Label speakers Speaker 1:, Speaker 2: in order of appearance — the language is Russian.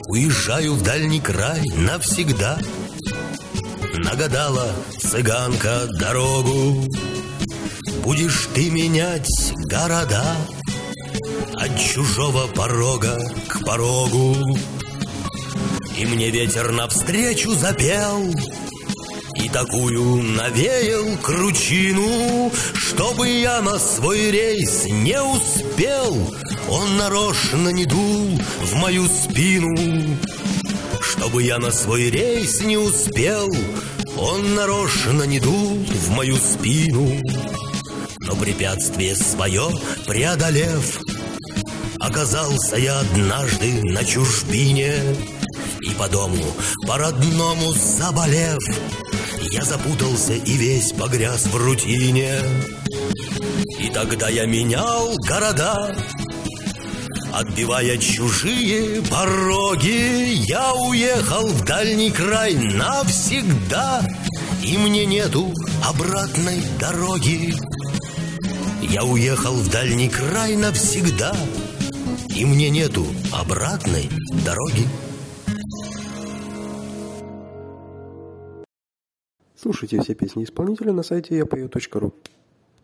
Speaker 1: уезжаю в дальний край навсегда. Нагадала цыганка дорогу, будешь ты менять города от чужого порога к порогу. И мне ветер навстречу запел и такую навеял кручину, чтобы я на свой рейс не успел. Он нарочно не дул в мою спину, чтобы я на свой рейс не успел. Он нарочно не дул в мою спину. Но препятствие свое преодолев, оказался я однажды на чужбине. И по дому, по-родному заболев, я запутался и весь погряз в рутине. И тогда я менял города, отбивая чужие пороги. Я уехал в дальний край навсегда, и мне нету обратной дороги. Я уехал в дальний край навсегда, и мне нету обратной дороги.
Speaker 2: Слушайте все песни исполнителя на сайте yapою.ru.